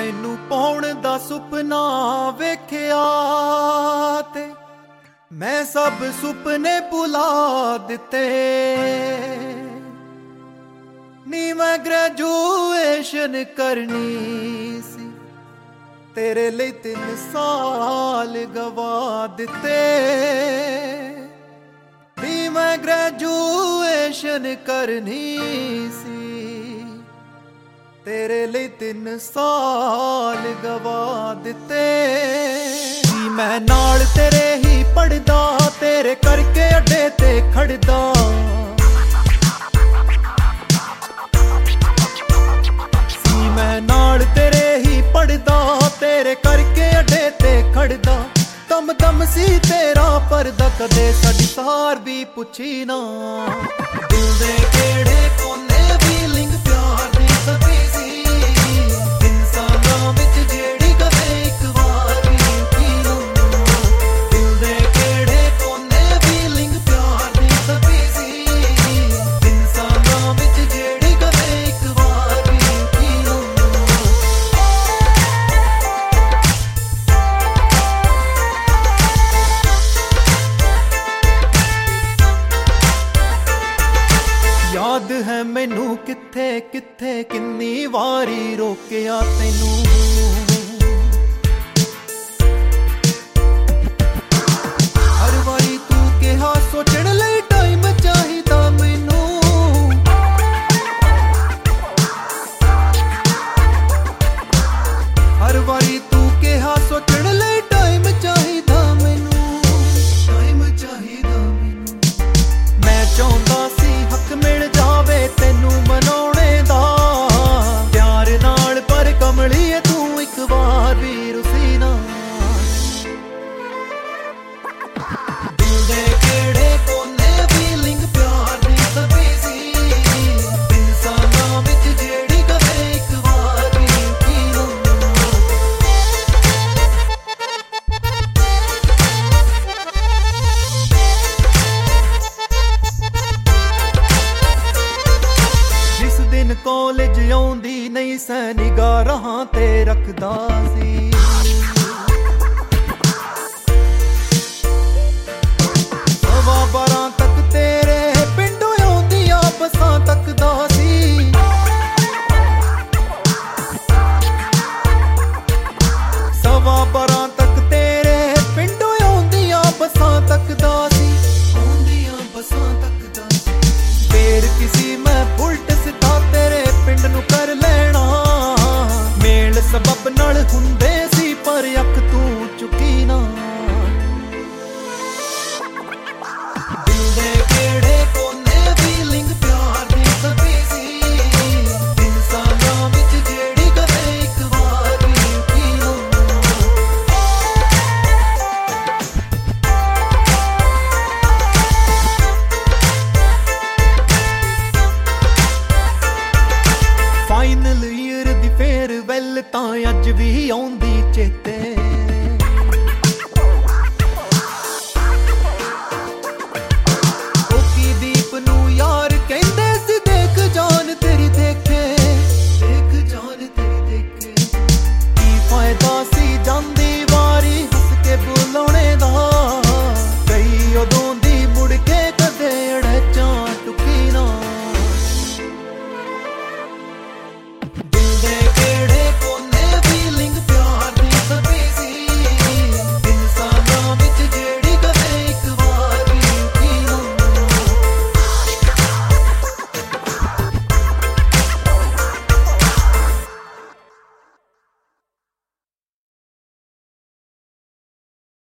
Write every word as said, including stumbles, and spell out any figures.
ਤੈਨੂੰ ਪਾਉਣ ਦਾ ਸੁਪਨਾ ਵੇਖਿਆ ਤੇ ਮੈਂ ਸਭ ਸੁਪਨੇ ਭੁਲਾ ਦਿੱਤੇ ਨੀ ਮੈਂ ਗ੍ਰੈਜੂਏਸ਼ਨ ਕਰਨੀ ਸੀ ਤੇਰੇ ਲਈ ਤਿੰਨ ਸਾਲ ਗਵਾ ਦਿੱਤੇ ਨੀ ਮੈਂ ਗ੍ਰੈਜੂਏਸ਼ਨ ਕਰਨੀ ਸੀ ਤੇਰੇ ਲਈ ਤਿੰਨ ਸਾਲ ਗਵਾ ਦਿੱਤੇ ਸੀ ਮੈਂ ਨਾਲ ਤੇਰੇ ਹੀ ਪੜਦਾ ਤੇਰੇ ਕਰਕੇ ਅੱਡੇ ਤੇ ਖੜਦਾ ਸੀ ਮੈਂ ਨਾਲ ਤੇਰੇ ਹੀ ਪੜਦਾ ਤੇਰੇ ਕਰਕੇ ਅੱਡੇ ਤੇ ਖੜਦਾ ਦਮ ਦਮ ਸੀ ਤੇਰਾ ਪਰਦਾ ਕਦੇ ਸਾਡੀ ਸਾਰ ਵੀ ਪੁੱਛੀ ਨਾ ਦਿਲ ਦੇ ਕਿਹੜੇ ਕੋਨੇ ਫੀਲਿੰਗ ਪਿਆਰ ਦੀ ਸਤੀ ਸੀ ਇਨਸਾਨਾਂ ਵਿੱਚ ਜਿਹੜੀ ਕਦੇ ਇੱਕ ਵਾਰ ਵੀ ਕੀ ਨਾ ਦਿਲ ਦੇ ਕਿਹੜੇ ਕੋਨੇ ਫੀਲਿੰਗ ਪਿਆਰ ਦੀ ਸਤੀ ਸੀ ਇਨਸਾਨਾਂ ਵਿੱਚ ਜਿਹੜੀ ਕਦੇ ਇੱਕ ਵਾਰ ਵੀ ਕੀ ਨਾ याद है मैनू किथे किथे किन्नी वारी रोकिया तैनू हर वारी तू कहा सोचण लई टाइम चाहिदा मैनू हर वारी तू कहा सोचण लई टाइम चाहिदा मैनू टाइम चाहिदा मैनू मैं चाहुंदा सी हक मिल जावे तैनू मनाउणे दा प्यार नाल पर कमलीए तू एक बार भी रुसी ना दिल दे किहड़े कोने फीलिंग प्यार दी सती सी इंसानां विच जेड़ी कदे एक बार भी की ना दिन कॉलेज आउंदी नहीं सै निगाह राहां ते रखदा सी सवा बारां तक तेरे पिंडों आउंदियां बसां तकदा सी सवा बारां तक तेरे पिंडों आउंदियां बसां तकदा सी आउंदियां बसां तकदा सी फेर किसी मैं बुलट तेरे पिंड नू कर लेना मेल सबब नाल हुंदे सी पर अख तू चुकी ना दिल दे किहड़े कोने फीलिंग प्यार दी सती सी इंसानां विच जेड़ी कदे एक बार भी की ना फाइनल ईयर दी फेयरवैल तां अज भी आउंदी चेते ओकी दीप नू यार कहंदे सी देख जान तेरी देखे देख जान तेरी देखे की फायदा